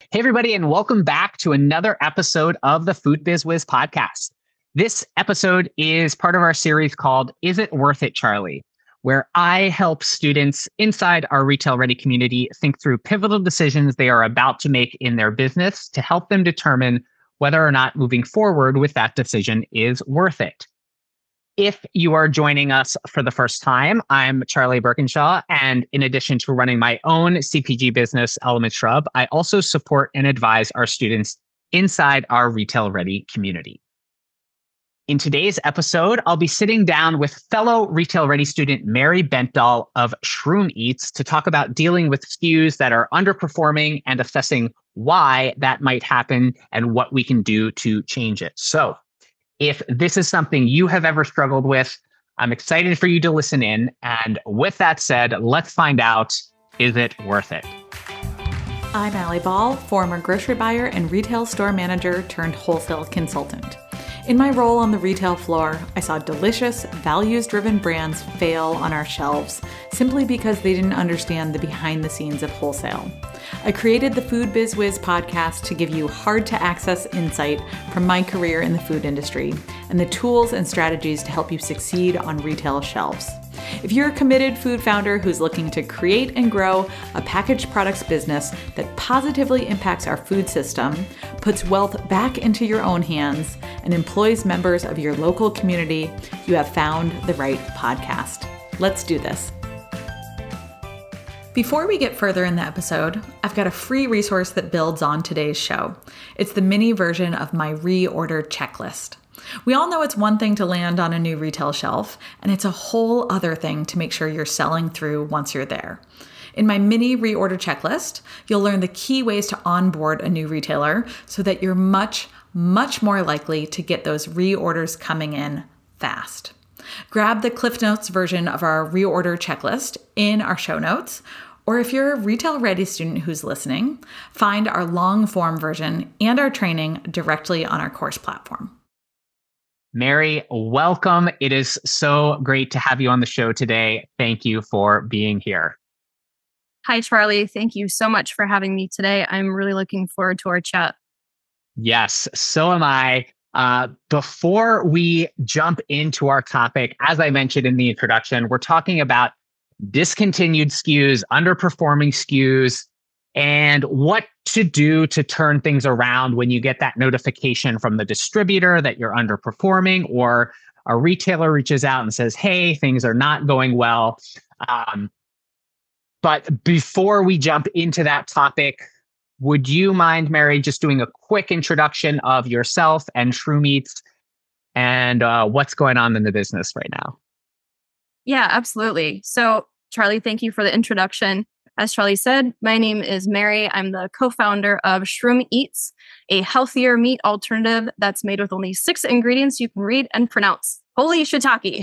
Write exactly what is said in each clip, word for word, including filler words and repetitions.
Hey, everybody, and welcome back to another episode of the Food Biz Wiz podcast. This episode is part of our series called Is It Worth It, Charlie?, where I help students inside our Retail Ready community think through pivotal decisions they are about to make in their business to help them determine whether or not moving forward with that decision is worth it. If you are joining us for the first time, I'm Charlie Birkinshaw, and in addition to running my own C P G business, Element Shrub, I also support and advise our students inside our Retail Ready community. In today's episode, I'll be sitting down with fellow Retail Ready student Mary Bentdahl of Shroom Eats to talk about dealing with S K Us that are underperforming and assessing why that might happen and what we can do to change it. So, if this is something you have ever struggled with, I'm excited for you to listen in. And with that said, let's find out, is it worth it? I'm Allie Ball, former grocery buyer and retail store manager turned wholesale consultant. In my role on the retail floor, I saw delicious, values-driven brands fail on our shelves simply because they didn't understand the behind the scenes of wholesale. I created the Food Biz Wiz podcast to give you hard-to-access insight from my career in the food industry and the tools and strategies to help you succeed on retail shelves. If you're a committed food founder who's looking to create and grow a packaged products business that positively impacts our food system, puts wealth back into your own hands, and employs members of your local community, you have found the right podcast. Let's do this. Before we get further in the episode, I've got a free resource that builds on today's show. It's the mini version of my reorder checklist. We all know it's one thing to land on a new retail shelf, and it's a whole other thing to make sure you're selling through once you're there. In my mini reorder checklist, you'll learn the key ways to onboard a new retailer so that you're much, much more likely to get those reorders coming in fast. Grab the Cliff Notes version of our reorder checklist in our show notes, or if you're a Retail Ready student who's listening, find our long form version and our training directly on our course platform. Mary, welcome. It is so great to have you on the show today. Thank you for being here. Hi, Charlie. Thank you so much for having me today. I'm really looking forward to our chat. Yes, so am I. Uh, before we jump into our topic, as I mentioned in the introduction, we're talking about discontinued S K Us, underperforming S K Us, and what to do to turn things around when you get that notification from the distributor that you're underperforming, or a retailer reaches out and says, hey, things are not going well. Um, but before we jump into that topic, would you mind, Mary, just doing a quick introduction of yourself and Shroom Eats and uh, what's going on in the business right now? Yeah, absolutely. So, Charlie, thank you for the introduction. As Charlie said, my name is Mary. I'm the co-founder of Shroom Eats, a healthier meat alternative that's made with only six ingredients you can read and pronounce. Holy shiitake.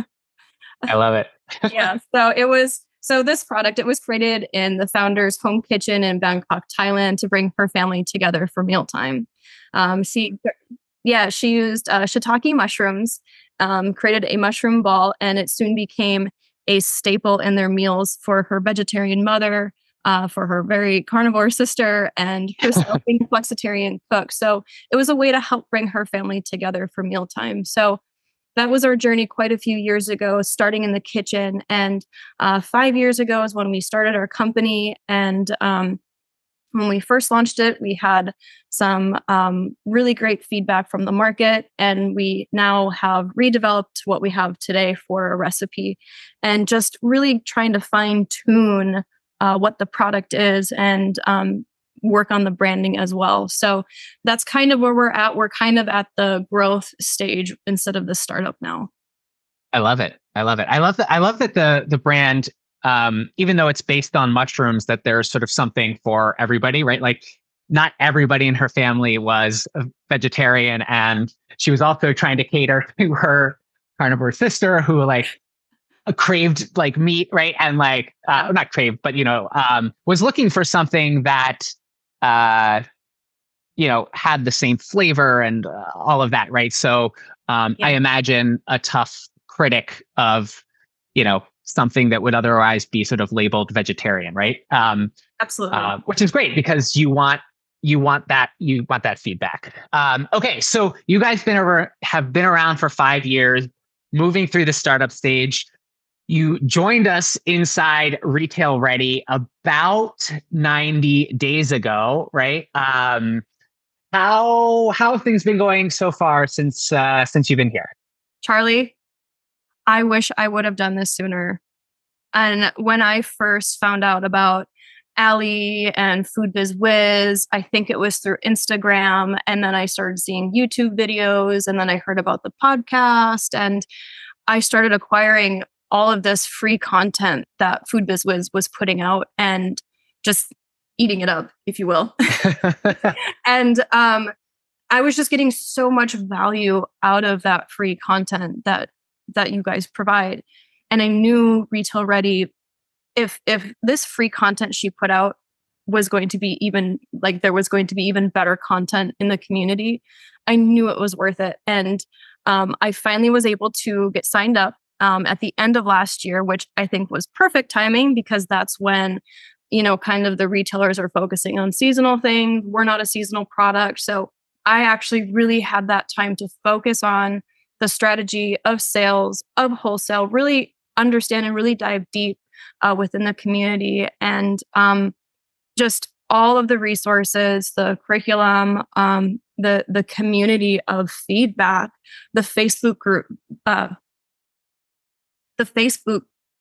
I love it. Yeah. So it was, so this product, it was created in the founder's home kitchen in Bangkok, Thailand to bring her family together for mealtime. Um, she, yeah, she used uh, shiitake mushrooms, um, created a mushroom ball, and it soon became a staple in their meals for her vegetarian mother, uh, for her very carnivore sister, and herself being a flexitarian cook. So it was a way to help bring her family together for mealtime. So that was our journey quite a few years ago, starting in the kitchen. And uh, five years ago is when we started our company. And um, when we first launched it, we had some um, really great feedback from the market, and we now have redeveloped what we have today for a recipe, and just really trying to fine tune uh, what the product is and um, work on the branding as well. So that's kind of where we're at. We're kind of at the growth stage instead of the startup now. I love it. I love it. I love that. I love that the the brand, Um, even though it's based on mushrooms, that there's sort of something for everybody, right? Like not everybody in her family was a vegetarian, and she was also trying to cater to her carnivore sister who like craved like meat, right? And like, uh, not craved, but, you know, um, was looking for something that, uh, you know, had the same flavor and uh, all of that, right? So um, yeah. I imagine a tough critic of, you know, something that would otherwise be sort of labeled vegetarian, right? Um, Absolutely. Uh, which is great because you want, you want that you want that feedback. Um, okay, so you guys been over have been around for five years, moving through the startup stage. You joined us inside Retail Ready about ninety days ago, right? Um, how how have things been going so far since uh, since you've been here? Charlie, I wish I would have done this sooner. And when I first found out about Allie and Food Biz Wiz, I think it was through Instagram. And then I started seeing YouTube videos. And then I heard about the podcast. And I started acquiring all of this free content that Food Biz Wiz was putting out and just eating it up, if you will. and um, I was just getting so much value out of that free content that that you guys provide. And I knew Retail Ready, if if this free content she put out was going to be even like there was going to be even better content in the community, I knew it was worth it. And um, I finally was able to get signed up um, at the end of last year, which I think was perfect timing because that's when, you know, kind of the retailers are focusing on seasonal things. We're not a seasonal product. So I actually really had that time to focus on the strategy of sales, of wholesale, really understand and really dive deep uh, within the community and um, just all of the resources, the curriculum, um, the the community of feedback, the Facebook group, uh, the Facebook,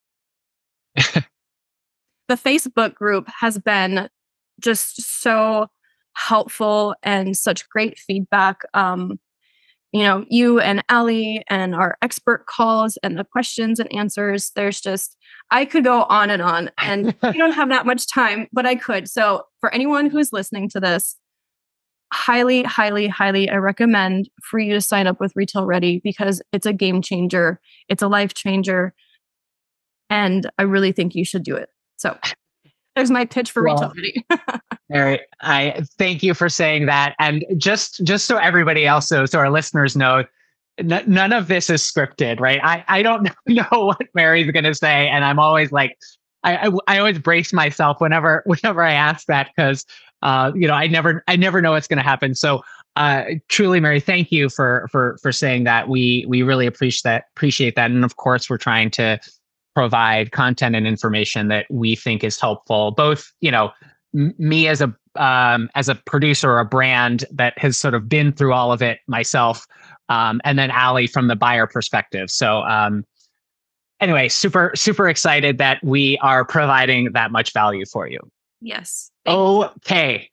the Facebook group has been just so helpful and such great feedback. Um, you know, you and Allie and our expert calls and the questions and answers. There's just, I could go on and on and we don't have that much time, but I could. So for anyone who's listening to this, highly, highly, highly, I recommend for you to sign up with Retail Ready because it's a game changer. It's a life changer. And I really think you should do it. So there's my pitch for well, Retail Ready. Mary, I thank you for saying that. And just just so everybody else knows, so our listeners know, n- none of this is scripted, right? I, I don't know what Mary's going to say. And I'm always like, I, I, I always brace myself whenever whenever I ask that because, uh, you know, I never I never know what's going to happen. So uh, truly, Mary, thank you for for for saying that. We we really appreciate that. Appreciate that. And of course, we're trying to provide content and information that we think is helpful, both, you know, m- me as a um, as a producer or a brand that has sort of been through all of it myself, um, and then Allie from the buyer perspective. So um, anyway, super, super excited that we are providing that much value for you. Yes. Okay.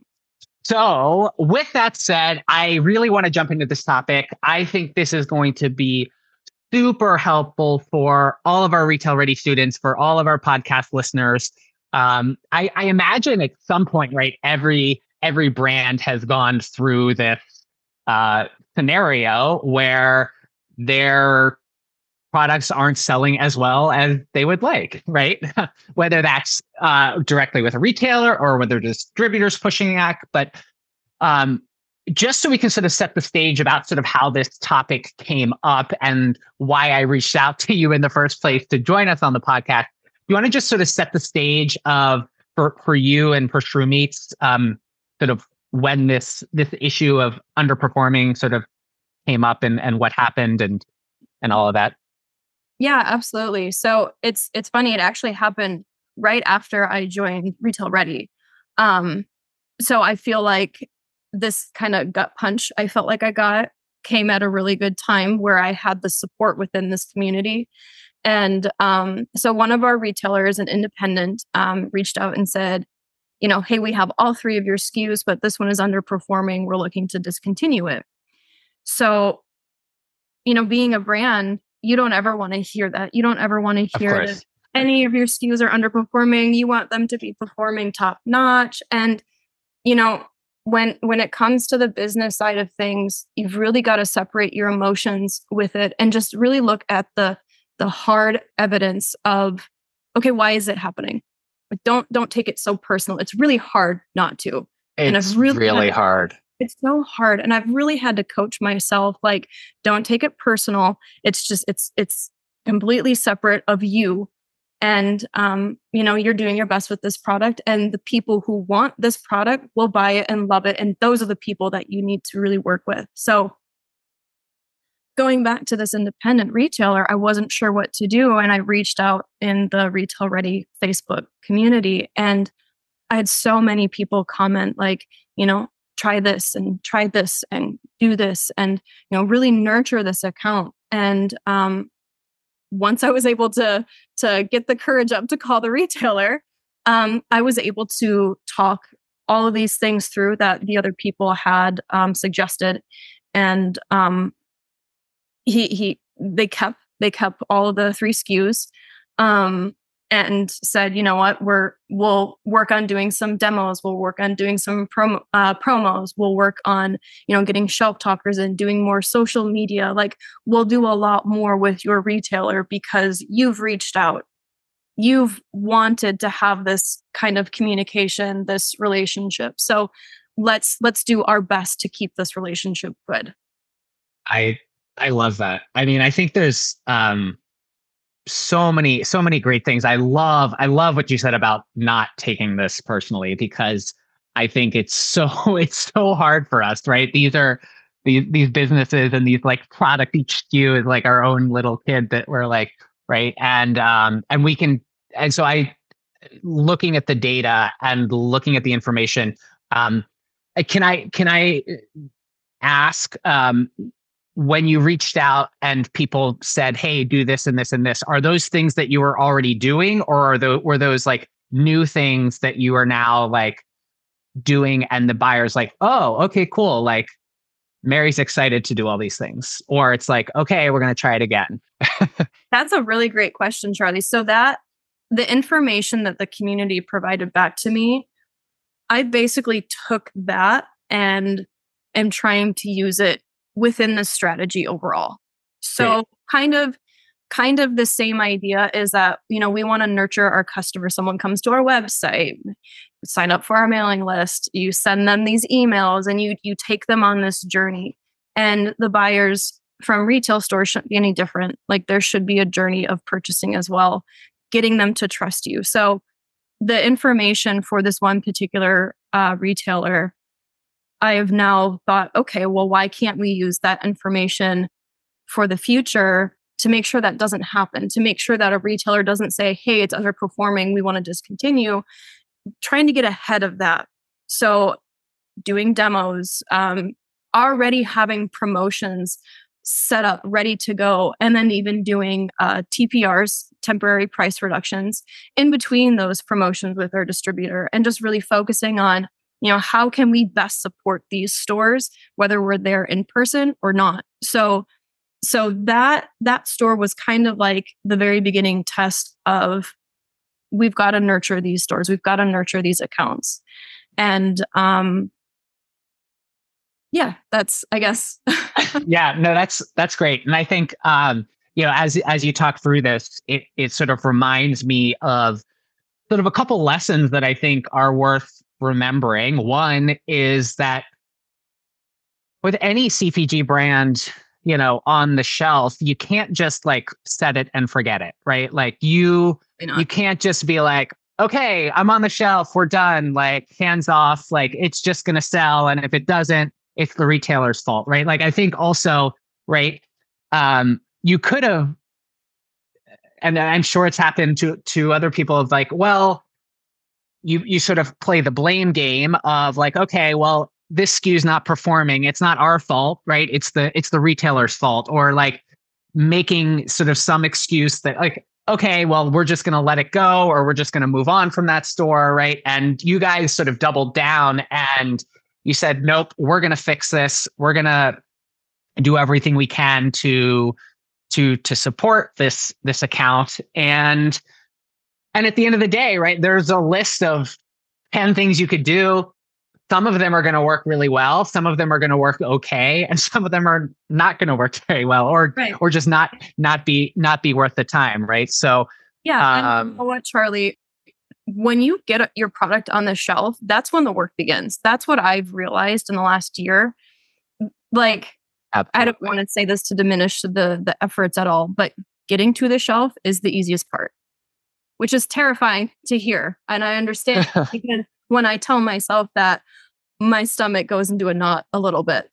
So with that said, I really want to jump into this topic. I think this is going to be super helpful for all of our Retail Ready students, for all of our podcast listeners. Um, I, I imagine at some point, right, every every brand has gone through this uh, scenario where their products aren't selling as well as they would like, right? Whether that's uh, directly with a retailer or whether distributors pushing back. But um, just so we can sort of set the stage about sort of how this topic came up and why I reached out to you in the first place to join us on the podcast, you want to just sort of set the stage of for, for you and for Shroomits, um, sort of when this this issue of underperforming sort of came up and, and what happened and and all of that. Yeah, absolutely. So it's it's funny. It actually happened right after I joined Retail Ready. Um, so I feel like this kind of gut punch I felt like I got came at a really good time where I had the support within this community. And um, so one of our retailers, an independent, um, reached out and said, you know, hey, we have all three of your S K Us, but this one is underperforming. We're looking to discontinue it. So, you know, being a brand, you don't ever want to hear that. You don't ever want to hear that any of your S K Us are underperforming. You want them to be performing top notch. And, you know, when when it comes to the business side of things, you've really got to separate your emotions with it and just really look at the the hard evidence of, okay, why is it happening? Like, don't don't take it so personal. It's really hard not to. It's and I've really, really had, hard. It's so hard. And I've really had to coach myself, like, don't take it personal. It's just, it's, it's completely separate of you. And, um, you know, you're doing your best with this product, and the people who want this product will buy it and love it. And those are the people that you need to really work with. So going back to this independent retailer, I wasn't sure what to do. And I reached out in the Retail Ready Facebook community, and I had so many people comment like, you know, try this and try this and do this and, you know, really nurture this account. And, um, once I was able to to get the courage up to call the retailer, um, I was able to talk all of these things through that the other people had um, suggested, and um, he he they kept they kept all of the three S K Us, um, and said, you know what, we're we'll work on doing some demos, we'll work on doing some promo uh, promos, we'll work on, you know, getting shelf talkers and doing more social media. Like, we'll do a lot more with your retailer because you've reached out, you've wanted to have this kind of communication, this relationship. So let's let's do our best to keep this relationship good. I I love that. I mean, I think there's um so many so many great things. I love I love what you said about not taking this personally, because I think it's so it's so hard for us, right? These are these these businesses and these like product, each S K U is like our own little kid that we're like, right? And um and we can and so I looking at the data and looking at the information, um can I can I ask um when you reached out and people said, hey, do this and this and this, are those things that you were already doing, or are those, were those like new things that you are now like doing and the buyer's like, oh, okay, cool. Like Mary's excited to do all these things, or it's like, okay, we're going to try it again. That's a really great question, Charlie. So that the information that the community provided back to me, I basically took that and am trying to use it within the strategy overall. So Great. kind of kind of the same idea is that, you know, we want to nurture our customer. Someone comes to our website, sign up for our mailing list, you send them these emails, and you you take them on this journey. And the buyers from retail stores shouldn't be any different. Like, there should be a journey of purchasing as well, getting them to trust you. So the information for this one particular uh, retailer, I have now thought, okay, well, why can't we use that information for the future to make sure that doesn't happen, to make sure that a retailer doesn't say, hey, it's underperforming, we want to discontinue, trying to get ahead of that. So doing demos, um, already having promotions set up, ready to go, and then even doing uh, T P Rs, temporary price reductions, in between those promotions with our distributor, and just really focusing on, you know, how can we best support these stores, whether we're there in person or not. So, so that that store was kind of like the very beginning test of, we've got to nurture these stores, we've got to nurture these accounts, and um, yeah, that's, I guess. Yeah, no, that's that's great, and I think um, you know, as as you talk through this, it it sort of reminds me of sort of a couple lessons that I think are worth remembering. One is that with any C P G brand, you know, on the shelf, you can't just like set it and forget it, right? Like you, you can't just be like, okay, I'm on the shelf, we're done, like hands off, like it's just going to sell. And if it doesn't, it's the retailer's fault, right? Like I think also, right, um, you could have, and I'm sure it's happened to to other people of like, well, you you sort of play the blame game of like, okay, well, this S K U is not performing, it's not our fault, right? It's the it's the retailer's fault, or like making sort of some excuse that like, okay, well, we're just going to let it go, or we're just going to move on from that store, right? And you guys sort of doubled down and you said, nope, we're going to fix this. We're going to do everything we can to to to support this this account. And and at the end of the day, right, there's a list of ten things you could do. Some of them are going to work really well. Some of them are going to work okay, and some of them are not going to work very well, or right. or just not not be not be worth the time, right? So yeah, um, and you know what, Charlie, when you get your product on the shelf, that's when the work begins. That's what I've realized in the last year. Like, absolutely. I don't want to say this to diminish the the efforts at all, but getting to the shelf is the easiest part. which is terrifying to hear. And I understand because when I tell myself that, my stomach goes into a knot a little bit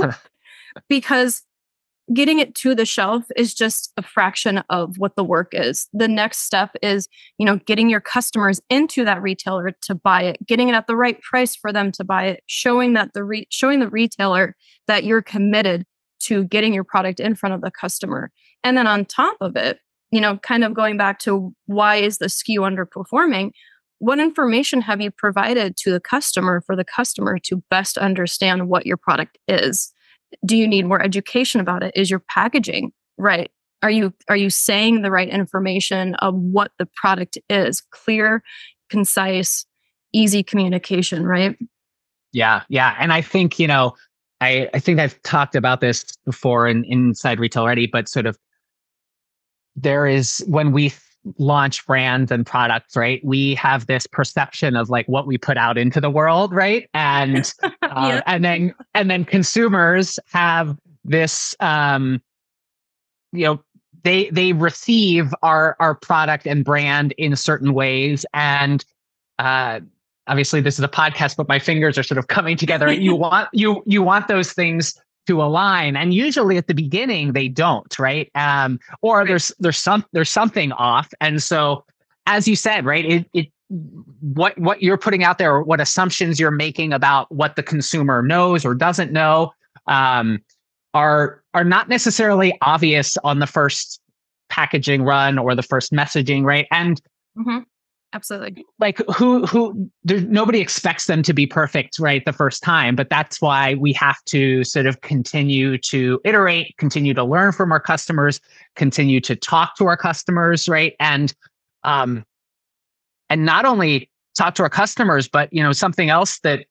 because getting it to the shelf is just a fraction of what the work is. The next step is, you know, getting your customers into that retailer to buy it, getting it at the right price for them to buy it, showing that the re- showing the retailer that you're committed to getting your product in front of the customer. And then on top of it, you know, kind of going back to why is the S K U underperforming? What information have you provided to the customer for the customer to best understand what your product is? Do you need more education about it? Is your packaging right? Are you are you saying the right information of what the product is? Clear, concise, easy communication, right? Yeah, yeah. And I think, you know, I, I think I've talked about this before in Inside Retail Ready, but sort of there is, when we launch brands and products, right, we have this perception of like what we put out into the world, right? And uh, Yeah. and then and then consumers have this um you know, they they receive our our product and brand in certain ways. And uh obviously this is a podcast, but my fingers are sort of coming together. You want you you want those things to align, and usually at the beginning they don't, right? Um, or Right. there's there's some there's something off, and so as you said, right, it it what what you're putting out there, or what assumptions you're making about what the consumer knows or doesn't know, um, are are not necessarily obvious on the first packaging run or the first messaging, right? And Mhm. Absolutely. like who who there, nobody expects them to be perfect right the first time, but that's why we have to sort of continue to iterate, continue to learn from our customers, continue to talk to our customers, right? And um and not only talk to our customers, but you know, something else that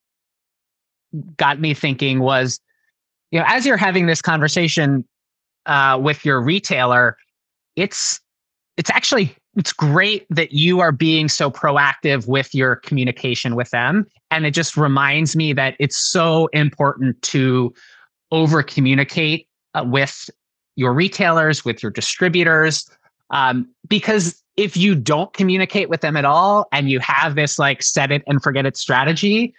got me thinking was, you know, as you're having this conversation uh with your retailer, it's it's actually it's great that you are being so proactive with your communication with them. And it just reminds me that it's so important to over communicate uh, with your retailers, with your distributors. Um, because if you don't communicate with them at all and you have this like set it and forget it strategy,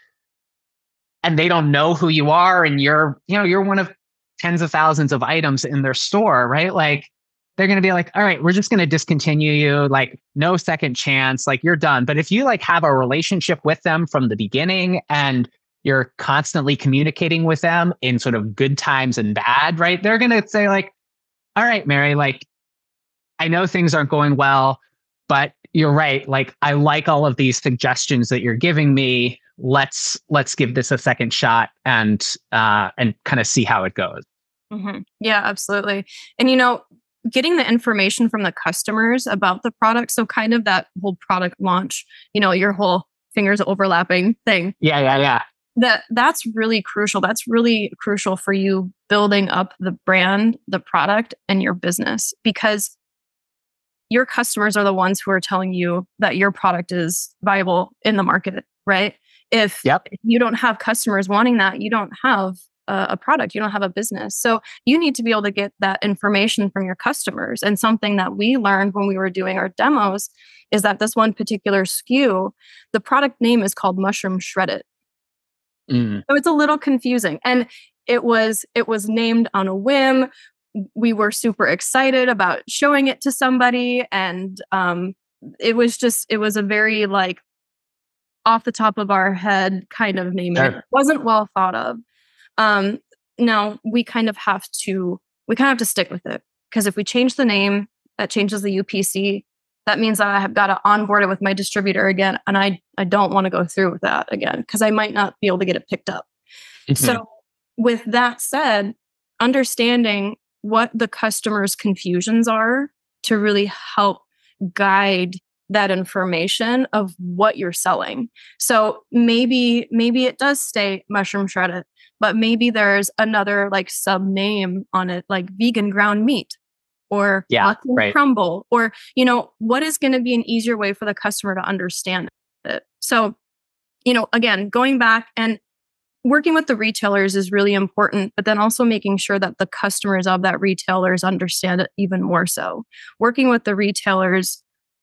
and they don't know who you are, and you're, you know, you're one of tens of thousands of items in their store, right? Like, they're going to be like, all right, we're just going to discontinue you. Like, no second chance, like you're done. But if you like have a relationship with them from the beginning and you're constantly communicating with them in sort of good times and bad, right? They're going to say like, all right, Mary, like, I know things aren't going well, but you're right. Like, I like all of these suggestions that you're giving me. Let's, let's give this a second shot and, uh, and kind of see how it goes. Mhm. Yeah, absolutely. And, you know, getting the information from the customers about the product. So kind of that whole product launch, you know, your whole fingers overlapping thing. Yeah, yeah, yeah. That that's really crucial. That's really crucial for you building up the brand, the product, and your business, because your customers are the ones who are telling you that your product is viable in the market, right? If, Yep. if you don't have customers wanting that, you don't have a, a product, you don't have a business. So you need to be able to get that information from your customers. And something that we learned when we were doing our demos is that this one particular S K U, the product name is called Mushroom Shredded. Mm. So it's a little confusing. And it was it was named on a whim. We were super excited about showing it to somebody. And um, it was just, it was a very like off the top of our head kind of name. And Sure. it wasn't well thought of. Um, now we kind of have to, we kind of have to stick with it, because if we change the name, that changes the U P C. That means that I have got to onboard it with my distributor again. And I, I don't want to go through with that again, because I might not be able to get it picked up. Mm-hmm. So with that said, understanding what the customer's confusions are to really help guide that information of what you're selling. So maybe, maybe it does stay Mushroom Shredded, but maybe there's another like sub name on it, like vegan ground meat, or Yeah, mushroom right. crumble, or, you know, what is going to be an easier way for the customer to understand it. So, you know, again, going back and working with the retailers is really important, but then also making sure that the customers of that retailers understand it even more so. Working with the retailers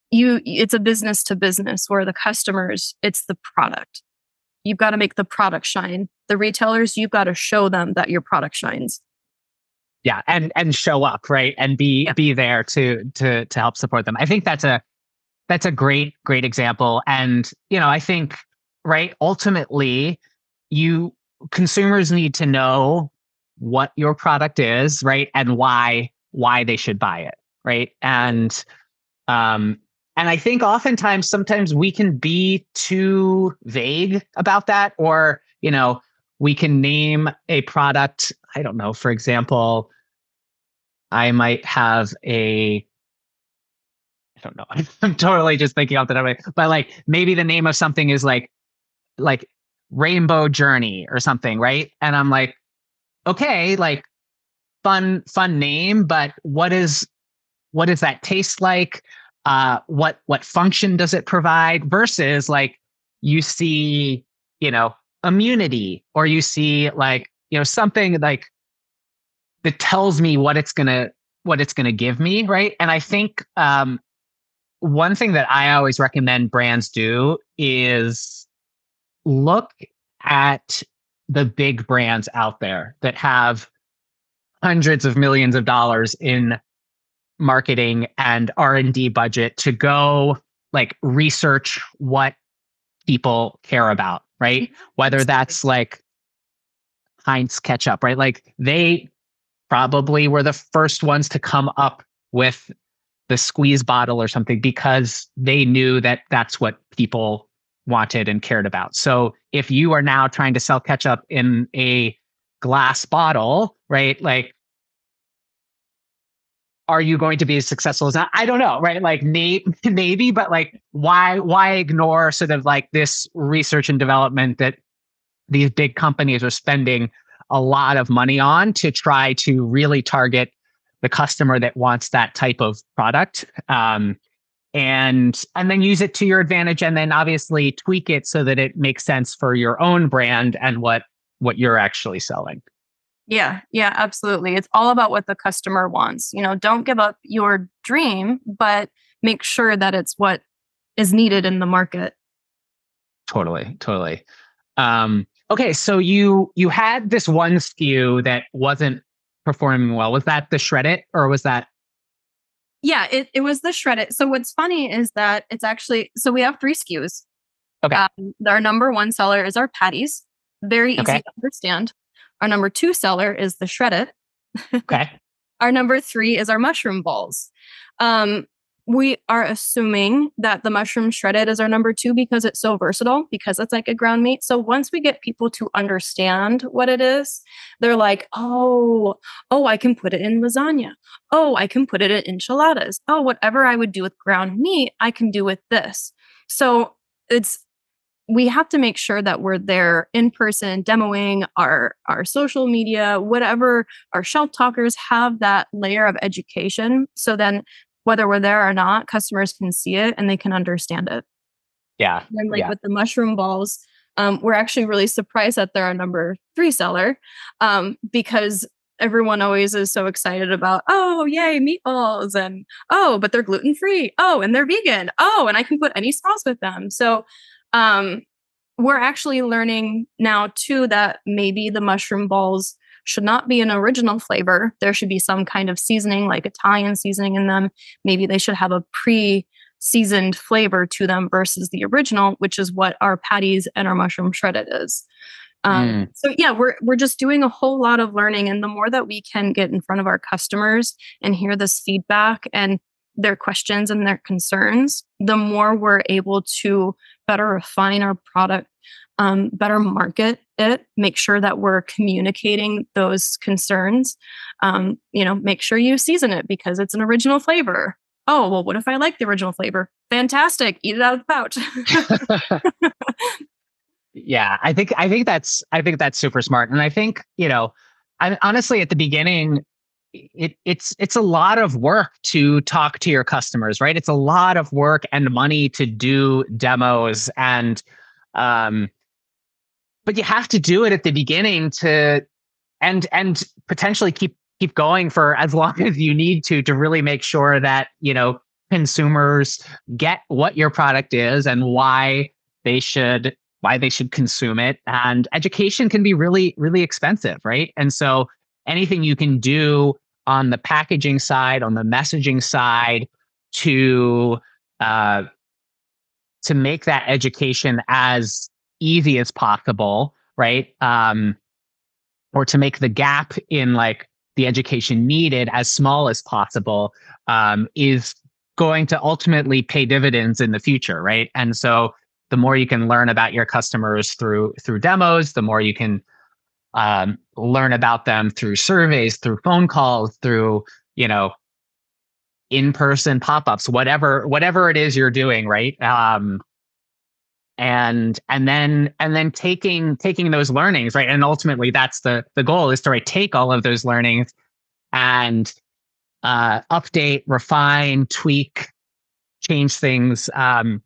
you it's a business to business where the customers, it's the product. You've got to make the product shine. The retailers, you've got to show them that your product shines. Yeah, and and show up, right? And be Yeah. be there to to to help support them. I think that's a that's a great great example. And you know, I think right, ultimately, you consumers need to know what your product is, right? And why why they should buy it, right? And um and I think oftentimes sometimes we can be too vague about that, or you know, we can name a product, I don't know, for example, I might have a I don't know. I'm totally just thinking off the top of my head, but like maybe the name of something is like like Rainbow Journey or something, right? And I'm like, okay, like fun, fun name, but what is what does that taste like? Uh, what what function does it provide? Versus like you see, you know, immunity, or you see like, you know, something like that tells me what it's gonna what it's gonna give me, right? And I think um, one thing that I always recommend brands do is look at the big brands out there that have hundreds of millions of dollars in marketing and R and D budget to go like research what people care about, right? Whether that's like Heinz ketchup, right? Like they probably were the first ones to come up with the squeeze bottle or something because they knew that that's what people wanted and cared about. So if you are now trying to sell ketchup in a glass bottle, right? Like, are you going to be as successful as that? I don't know, right? Like may- maybe, but like why why ignore sort of like this research and development that these big companies are spending a lot of money on to try to really target the customer that wants that type of product, um, and and then use it to your advantage, and then obviously tweak it so that it makes sense for your own brand and what what you're actually selling. Yeah, yeah, absolutely. It's all about what the customer wants. You know, don't give up your dream, but make sure that it's what is needed in the market. Totally, totally. Um, okay, so you you had this one S K U that wasn't performing well. Was that the Shred It, or was that? Yeah, it, it was the Shred It. So what's funny is that it's actually, so we have three S K Us. Okay. Um, our number one seller is our patties. Very easy Okay. to understand. Our number two seller is the Shred It. Okay. Our number three is our mushroom balls. Um, we are assuming that the mushroom shredded is our number two because it's so versatile, because it's like a ground meat. So once we get people to understand what it is, they're like, oh, oh, I can put it in lasagna. Oh, I can put it in enchiladas. Oh, whatever I would do with ground meat, I can do with this. So it's, we have to make sure that we're there in person, demoing our, our social media, whatever. Our shelf talkers have that layer of education. So then whether we're there or not, customers can see it and they can understand it. Yeah. And like yeah. with the mushroom balls, um, we're actually really surprised that they're our number three seller, um, because everyone always is so excited about, oh, yay, meatballs. And, oh, but they're gluten-free. Oh, and they're vegan. Oh, and I can put any sauce with them. So um, we're actually learning now too that maybe the mushroom balls should not be an original flavor. There should be some kind of seasoning, like Italian seasoning in them. Maybe they should have a pre-seasoned flavor to them versus the original, which is what our patties and our mushroom shredded is. Um, mm. So yeah, we're we're just doing a whole lot of learning, and the more that we can get in front of our customers and hear this feedback and their questions and their concerns, the more we're able to better refine our product, um, better market it, make sure that we're communicating those concerns. Um, you know, make sure you season it because it's an original flavor. Oh, well, what if I like the original flavor? Fantastic. Eat it out of the pouch. Yeah, I think I think that's I think that's super smart. And I think, you know, I honestly at the beginning, it it's it's a lot of work to talk to your customers, right? It's a lot of work and money to do demos, and um but you have to do it at the beginning to and and potentially keep keep going for as long as you need to to really make sure that, you know, consumers get what your product is and why they should why they should consume it. And education can be really, really expensive, right? And so anything you can do on the packaging side, on the messaging side, to uh, to make that education as easy as possible, right? Um, or to make the gap in like the education needed as small as possible, um, is going to ultimately pay dividends in the future, right? And so the more you can learn about your customers through through demos, the more you can um, learn about them through surveys, through phone calls, through, you know, in-person pop-ups, whatever whatever it is you're doing, right? Um, and and then and then taking taking those learnings, right? And ultimately, that's the the goal, is to right, take all of those learnings and uh, update, refine, tweak, change things. Um,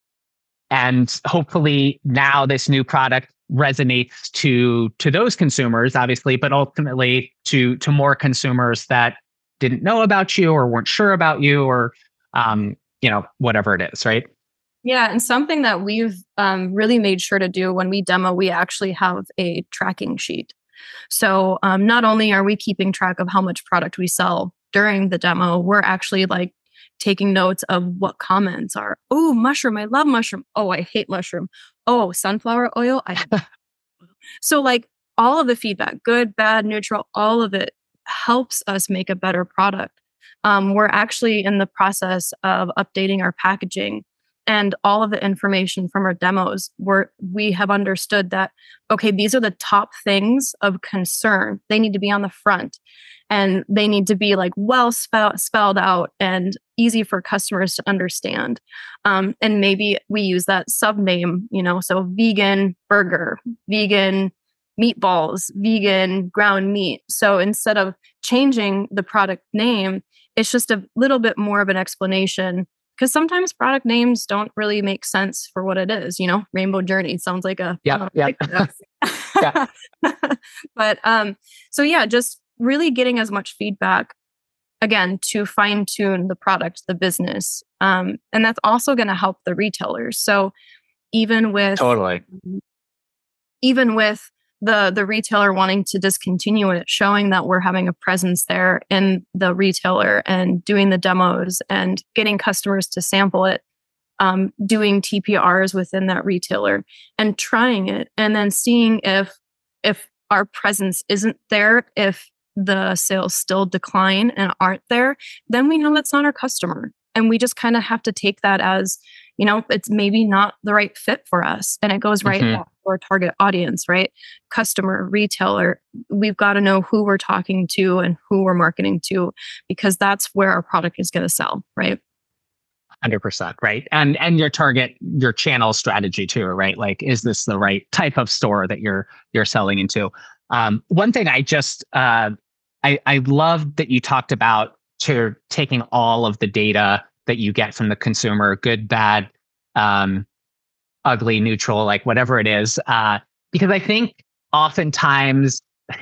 and hopefully now this new product resonates to to those consumers, obviously, but ultimately to to more consumers that didn't know about you or weren't sure about you, or um, you know, whatever it is, right? Yeah, and something that we've um, really made sure to do when we demo, we actually have a tracking sheet. So um, not only are we keeping track of how much product we sell during the demo, we're actually like taking notes of what comments are. Oh, mushroom, I love mushroom. Oh, I hate mushroom. Oh, sunflower oil, I hate. So like all of the feedback, good, bad, neutral, all of it helps us make a better product. Um, we're actually in the process of updating our packaging, and all of the information from our demos, we're, we have understood that, okay, these are the top things of concern. They need to be on the front, and they need to be like well spell, spelled out and easy for customers to understand. Um, and maybe we use that sub name, you know, so vegan burger, vegan meatballs, vegan ground meat. So instead of changing the product name, it's just a little bit more of an explanation, because sometimes product names don't really make sense for what it is. You know, Rainbow Journey sounds like a yeah, yeah. yeah. But um, so yeah, just really getting as much feedback again to fine tune the product, the business, um, and that's also going to help the retailers. So even with totally, even with the the retailer wanting to discontinue it, showing that we're having a presence there in the retailer and doing the demos and getting customers to sample it, um, doing T P Rs within that retailer and trying it, and then seeing if if our presence isn't there, if the sales still decline and aren't there, then we know that's not our customer. And we just kind of have to take that as, you know, it's maybe not the right fit for us. And it goes right Mm-hmm. back to our target audience, right? Customer, retailer. We've got to know who we're talking to and who we're marketing to, because that's where our product is going to sell, right? one hundred percent, right? And and your target, your channel strategy too, right? Like, is this the right type of store that you're you're selling into? Um, one thing I just uh, I I love that you talked about to taking all of the data that you get from the consumer, good, bad, um, ugly, neutral, like whatever it is, uh, because I think oftentimes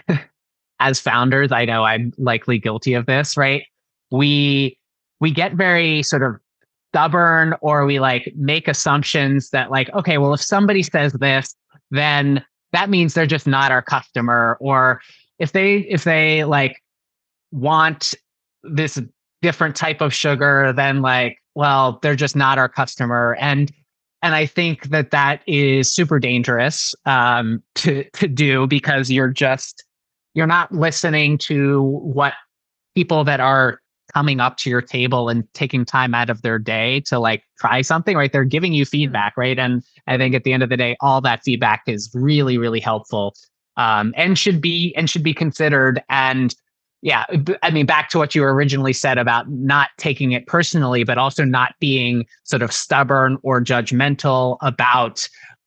as founders, I know I'm likely guilty of this, right? We we get very sort of stubborn, or we like make assumptions that like, okay, well, if somebody says this, then that means they're just not our customer. Or if they if they like want this different type of sugar, then like, well, they're just not our customer. And and I think that that is super dangerous um, to to do, because you're just you're not listening to what people that are coming up to your table and taking time out of their day to like try something, right? They're giving you feedback, right? And I think at the end of the day, all that feedback is really, really helpful, um, and should be and should be considered. And yeah, I mean, back to what you originally said about not taking it personally, but also not being sort of stubborn or judgmental about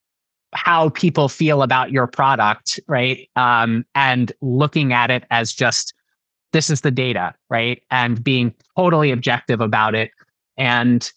how people feel about your product, right? Um, and looking at it as just, this is the data, right? And being totally objective about it. And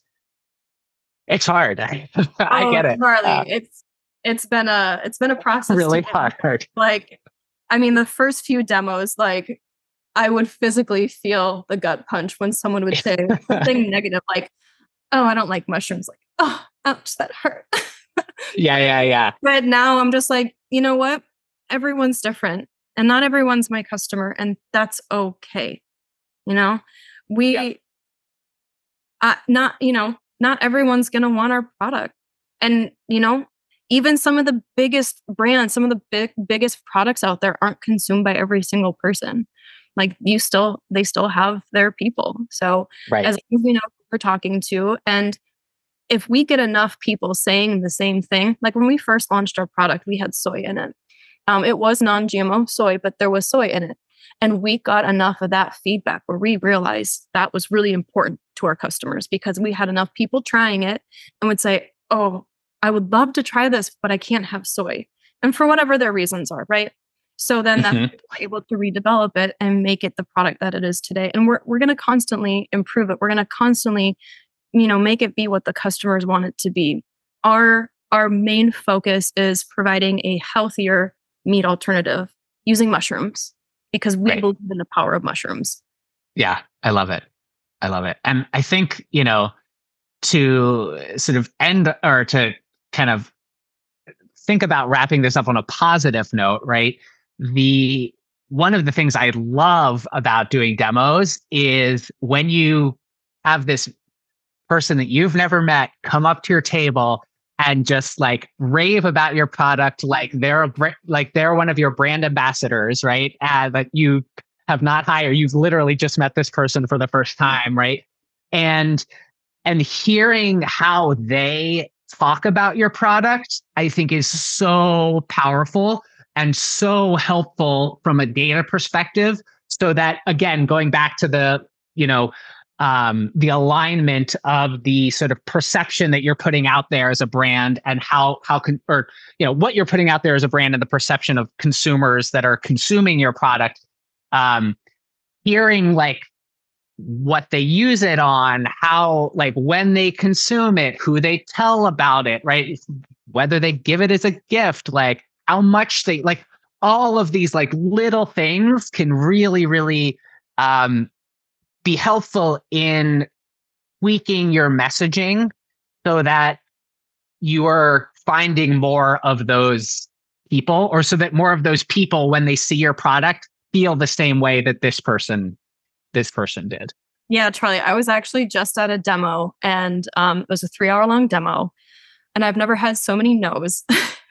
it's hard. I oh, get it. Marley, Uh, it's it's been a it's been a process. really to get, hard. like, I mean, the first few demos, like, I would physically feel the gut punch when someone would say something negative, like, oh, I don't like mushrooms. Like, oh, ouch, that hurt. Yeah, yeah, yeah. But now I'm just like, you know what? Everyone's different and not everyone's my customer. And that's okay. You know, we, yeah. uh, not, you know, not everyone's going to want our product. And, you know, even some of the biggest brands, some of the big, biggest products out there aren't consumed by every single person. Like you still, they still have their people. So right. as you know, we're talking to, and if we get enough people saying the same thing, like when we first launched our product, we had soy in it. Um, it was non-G M O soy, but there was soy in it. And we got enough of that feedback where we realized that was really important to our customers because we had enough people trying it and would say, oh, I would love to try this, but I can't have soy. And for whatever their reasons are, right? So then mm-hmm. that's able to redevelop it and make it the product that it is today. And we're we're going to constantly improve it. We're going to constantly, you know, make it be what the customers want it to be. Our our main focus is providing a healthier meat alternative using mushrooms because we right. believe in the power of mushrooms. Yeah, I love it. I love it. And I think, you know, to sort of end or to kind of think about wrapping this up on a positive note, right? The one of the things I love about doing demos is when you have this person that you've never met come up to your table and just like rave about your product, like they're a, like they're one of your brand ambassadors, right? And that you have not hired, you've literally just met this person for the first time, right? And and hearing how they talk about your product, I think is so powerful and so helpful from a data perspective. So that, again, going back to the, you know, um, the alignment of the sort of perception that you're putting out there as a brand and how, how can, or, you know, what you're putting out there as a brand and the perception of consumers that are consuming your product, um, hearing like what they use it on, how, like when they consume it, who they tell about it, right? Whether they give it as a gift, like how much they, like all of these like little things can really, really, um, be helpful in tweaking your messaging so that you are finding more of those people, or so that more of those people, when they see your product, feel the same way that this person, this person did. Yeah, Charlie, I was actually just at a demo and um, it was a three hour long demo and I've never had so many no's.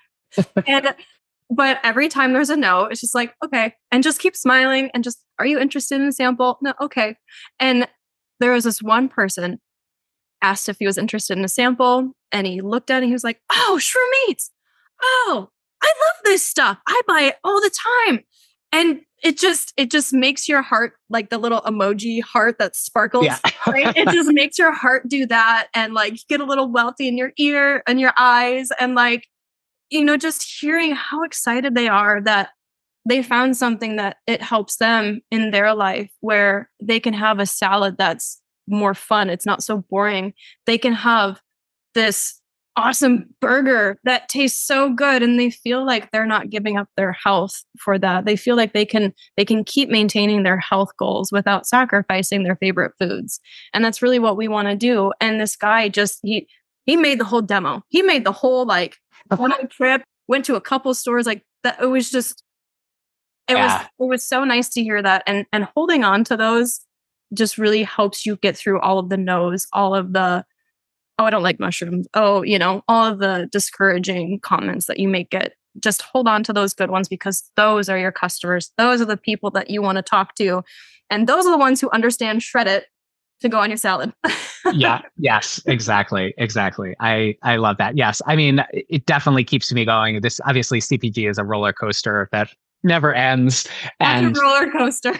and But every time there's a no, it's just like, okay. And just keep smiling and just, are you interested in a sample? No, okay. And there was this one person asked if he was interested in a sample and he looked at it and he was like, oh, shroom meats. Oh, I love this stuff. I buy it all the time. And it just, it just makes your heart, like the little emoji heart that sparkles, yeah. right? It just makes your heart do that. And like you get a little welty in your ear and your eyes and like, you know, just hearing how excited they are that they found something that it helps them in their life where they can have a salad that's more fun. It's not so boring. They can have this awesome burger that tastes so good and they feel like they're not giving up their health for that. They feel like they can they can keep maintaining their health goals without sacrificing their favorite foods. And that's really what we want to do. And this guy just he he made the whole demo. He made the whole like one trip, went to a couple stores like that. It was just, it yeah. was, it was so nice to hear that. And, and holding on to those just really helps you get through all of the no's, all of the, oh, I don't like mushrooms. Oh, you know, all of the discouraging comments that you may get. Just hold on to those good ones because those are your customers. Those are the people that you want to talk to. And those are the ones who understand shred it to go on your salad. yeah. Yes, exactly. Exactly. I, I love that. Yes. I mean, it definitely keeps me going. This obviously C P G is a roller coaster that never ends. And a roller coaster.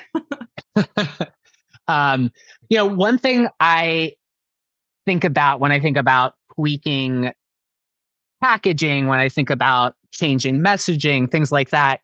um, you know, one thing I think about when I think about tweaking packaging, when I think about changing messaging, things like that,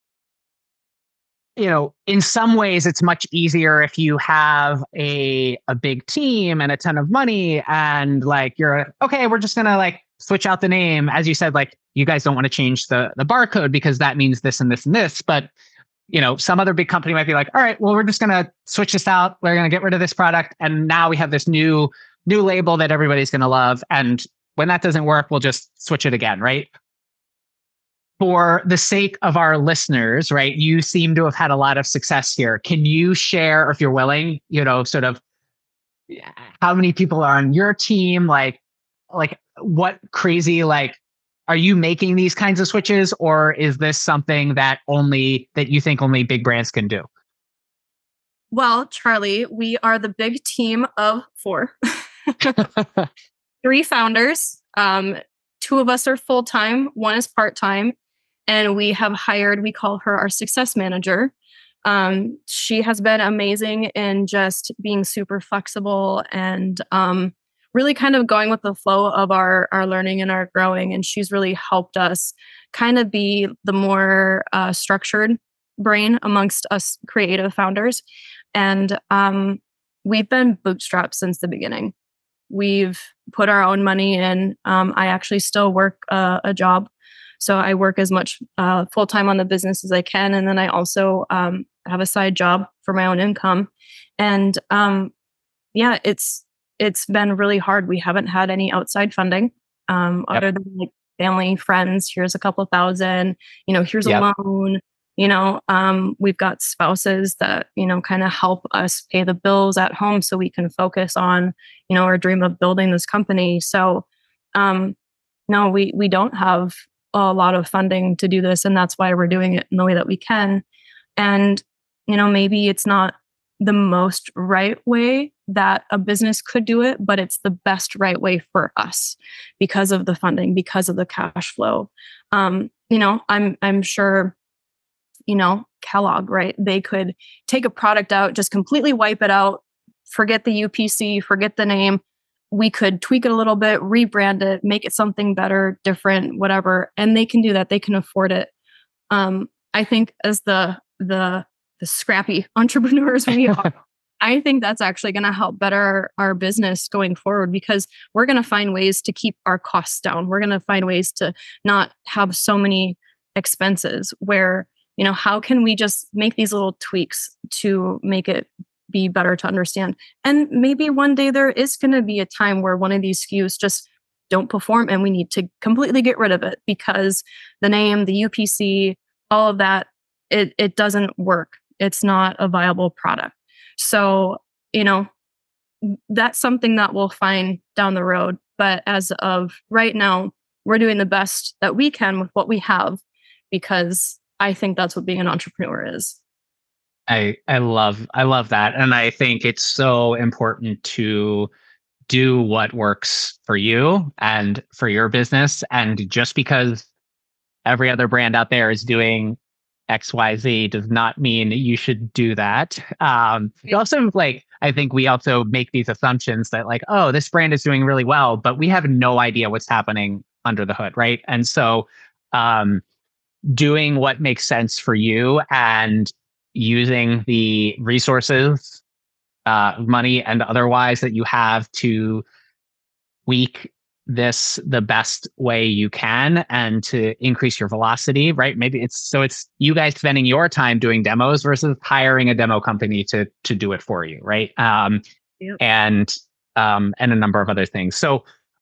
you know, in some ways it's much easier if you have a a big team and a ton of money and like you're okay, we're just gonna like switch out the name. As you said, like you guys don't want to change the the barcode because that means this and this and this. But you know, some other big company might be like, all right, well, we're just going to switch this out. We're going to get rid of this product. And now we have this new, new label that everybody's going to love. And when that doesn't work, we'll just switch it again, right? For the sake of our listeners, right, you seem to have had a lot of success here. Can you share, or if you're willing, you know, sort of how many people are on your team? Like, like what crazy, like, are you making these kinds of switches, or is this something that only, that you think only big brands can do? Well, Charlie, we are the big team of four. Three founders. Um, two of us are full-time, one is part-time. And we have hired, we call her our success manager. Um, she has been amazing in just being super flexible and um, really kind of going with the flow of our, our learning and our growing. And she's really helped us kind of be the more uh, structured brain amongst us creative founders. And um, we've been bootstrapped since the beginning. We've put our own money in. Um, I actually still work uh, a job. So I work as much uh, full-time on the business as I can. And then I also um, have a side job for my own income. And um, yeah, it's it's been really hard. We haven't had any outside funding um, yep. other than like family, friends. Here's a couple thousand, you know, here's yep. a loan. You know, um, we've got spouses that, you know, kind of help us pay the bills at home so we can focus on, you know, our dream of building this company. So um, no, we we don't have a lot of funding to do this. And that's why we're doing it in the way that we can. And, you know, maybe it's not the most right way that a business could do it, but it's the best right way for us because of the funding, because of the cash flow. Um, you know, I'm, I'm sure, you know, Kellogg, right? They could take a product out, just completely wipe it out, forget the U P C, forget the name. We could tweak it a little bit, rebrand it, make it something better, different, whatever. And they can do that. They can afford it. Um, I think as the the the scrappy entrepreneurs we are, I think that's actually going to help better our business going forward because we're going to find ways to keep our costs down. We're going to find ways to not have so many expenses where, you know, how can we just make these little tweaks to make it be better to understand. And maybe one day there is going to be a time where one of these S K Us just don't perform and we need to completely get rid of it because the name, the U P C, all of that, it, it doesn't work. It's not a viable product. So, you know, that's something that we'll find down the road. But as of right now, we're doing the best that we can with what we have because I think that's what being an entrepreneur is. I, I love I love that. And I think it's so important to do what works for you and for your business. And just because every other brand out there is doing X Y Z does not mean you should do that. Um, you also like, I think we also make these assumptions that like, oh, this brand is doing really well, but we have no idea what's happening under the hood, right? And so um, doing what makes sense for you and using the resources, uh, money and otherwise that you have to tweak this the best way you can and to increase your velocity, right? Maybe it's so it's you guys spending your time doing demos versus hiring a demo company to to do it for you, right? Um, yep. And um, and a number of other things. So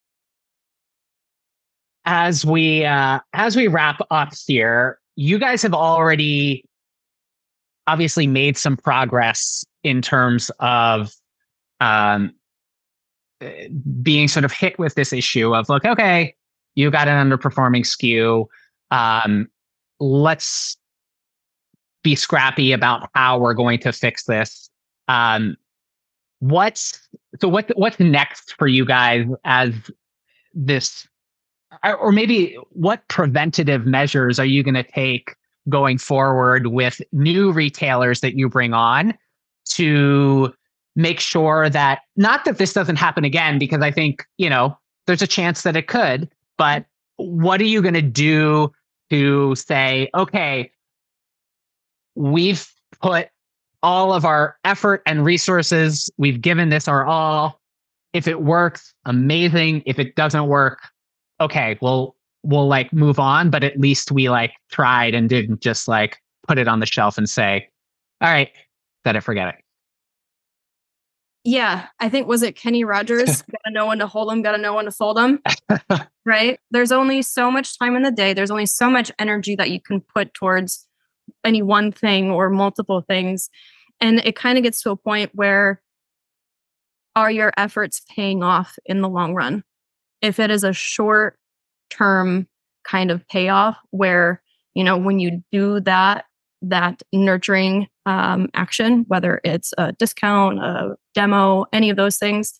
as we uh, as we wrap up here, you guys have already obviously made some progress in terms of um, being sort of hit with this issue of like, okay, you got an underperforming S K U. Um, let's be scrappy about how we're going to fix this. Um, what's so what what's next for you guys as this, or maybe what preventative measures are you going to take going forward with new retailers that you bring on to make sure that, not that this doesn't happen again, because I think, you know, there's a chance that it could, but what are you going to do to say, okay, we've put all of our effort and resources, we've given this our all. If it works, amazing. If it doesn't work, okay, well, we'll like move on, but at least we like tried and didn't just like put it on the shelf and say, all right, set it, forget it. Yeah, I think, was it Kenny Rogers? Gotta know when to hold them, gotta know when to fold them. Right? There's only so much time in the day. There's only so much energy that you can put towards any one thing or multiple things. And it kind of gets to a point where, are your efforts paying off in the long run? If it is a short term kind of payoff where, you know, when you do that, that nurturing um, action, whether it's a discount, a demo, any of those things,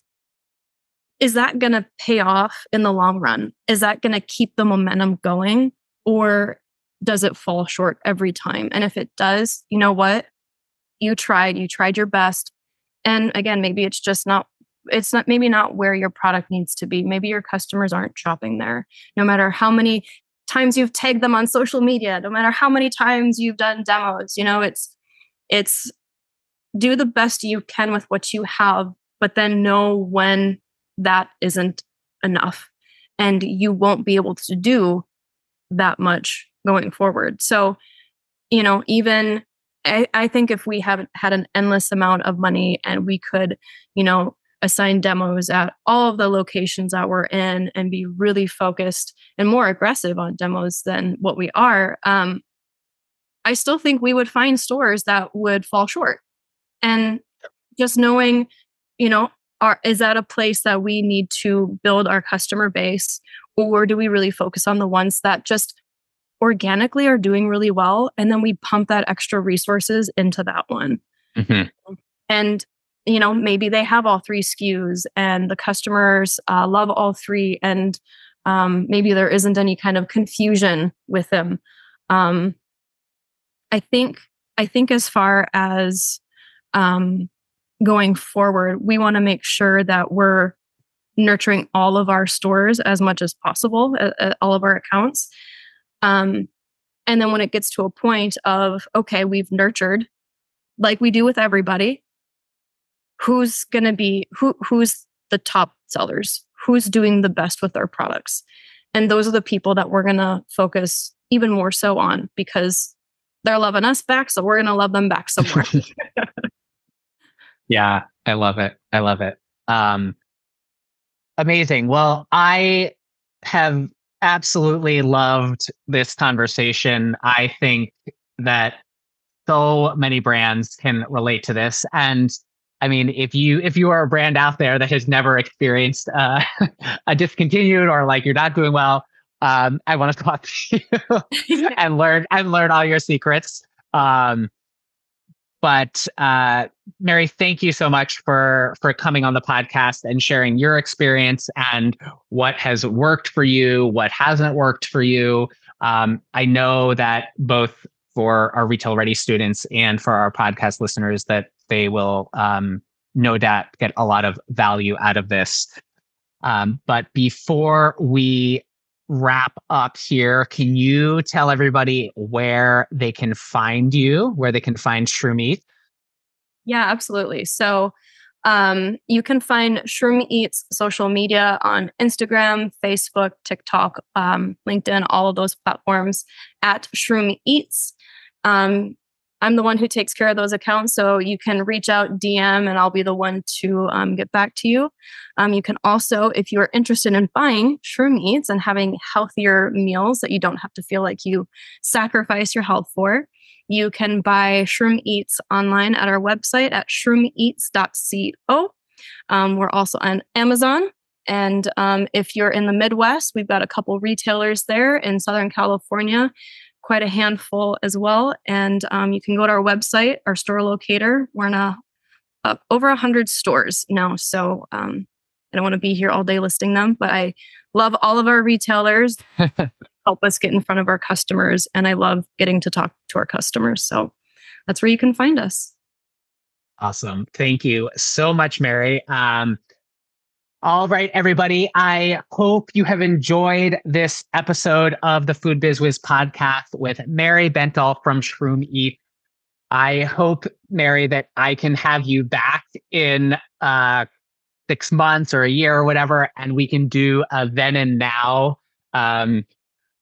is that going to pay off in the long run? Is that going to keep the momentum going, or does it fall short every time? And if it does, you know what? You tried, you tried your best. And again, maybe it's just not, it's not, maybe not where your product needs to be. Maybe your customers aren't shopping there. No matter how many times you've tagged them on social media, no matter how many times you've done demos, you know, it's, it's do the best you can with what you have, but then know when that isn't enough and you won't be able to do that much going forward. So, you know, even I, I think if we haven't had an endless amount of money and we could, you know, assign demos at all of the locations that we're in and be really focused and more aggressive on demos than what we are, um, I still think we would find stores that would fall short. And just knowing, you know, are, is that a place that we need to build our customer base, or do we really focus on the ones that just organically are doing really well, and then we pump that extra resources into that one? Mm-hmm. And, you know, maybe they have all three S K Us and the customers uh, love all three, and um, maybe there isn't any kind of confusion with them. Um, I think, I think as far as um, going forward, we want to make sure that we're nurturing all of our stores as much as possible, uh, uh, all of our accounts. Um, and then when it gets to a point of, okay, we've nurtured, like we do with everybody, who's going to be, who, who's the top sellers, who's doing the best with our products. And those are the people that we're going to focus even more so on, because they're loving us back. So we're going to love them back somewhere. Yeah, I love it. I love it. Um, amazing. Well, I have absolutely loved this conversation. I think that so many brands can relate to this. And I mean, if you if you are a brand out there that has never experienced uh, a discontinued, or like you're not doing well, um, I want to talk to you and learn and learn all your secrets. Um, but uh, Mary, thank you so much for for coming on the podcast and sharing your experience and what has worked for you, what hasn't worked for you. Um, I know that both for our Retail Ready students and for our podcast listeners, that they will um, no doubt get a lot of value out of this. Um, but before we wrap up here, can you tell everybody where they can find you, where they can find Shroom Eats? Yeah, absolutely. So um, you can find Shroom Eats social media on Instagram, Facebook, TikTok, um, LinkedIn, all of those platforms at Shroom Eats. Um, I'm the one who takes care of those accounts, so you can reach out, D M, and I'll be the one to um, get back to you. Um, you can also, if you're interested in buying Shroom Eats and having healthier meals that you don't have to feel like you sacrifice your health for, you can buy Shroom Eats online at our website at shroom eats dot co. Um, we're also on Amazon. And um, if you're in the Midwest, we've got a couple retailers there in Southern California, quite a handful as well. And um, you can go to our website, our store locator. We're in a, uh, over one hundred stores now. So um, I don't want to be here all day listing them, but I love all of our retailers. Help us get in front of our customers. And I love getting to talk to our customers. So that's where you can find us. Awesome. Thank you so much, Mary. Um, all right, everybody. I hope you have enjoyed this episode of the Food Biz Wiz podcast with Mary Bentall from Shroom Eats. I hope, Mary, that I can have you back in uh, six months or a year or whatever, and we can do a then and now um,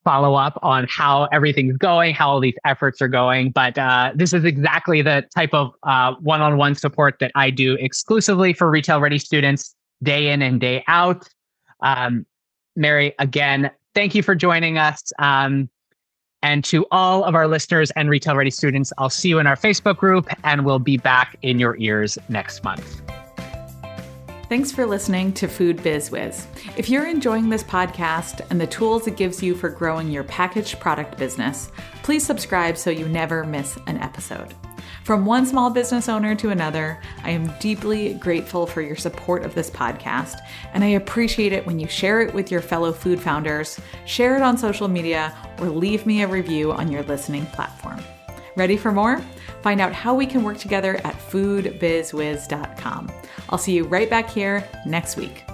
follow up on how everything's going, how all these efforts are going. But uh, this is exactly the type of uh, one-on-one support that I do exclusively for Retail Ready students day in and day out. Um, Mary, again, thank you for joining us. Um, and to all of our listeners and Retail Ready students, I'll see you in our Facebook group, and we'll be back in your ears next month. Thanks for listening to Food Biz Wiz. If you're enjoying this podcast and the tools it gives you for growing your packaged product business, please subscribe so you never miss an episode. From one small business owner to another, I am deeply grateful for your support of this podcast, and I appreciate it when you share it with your fellow food founders, share it on social media, or leave me a review on your listening platform. Ready for more? Find out how we can work together at food biz wiz dot com. I'll see you right back here next week.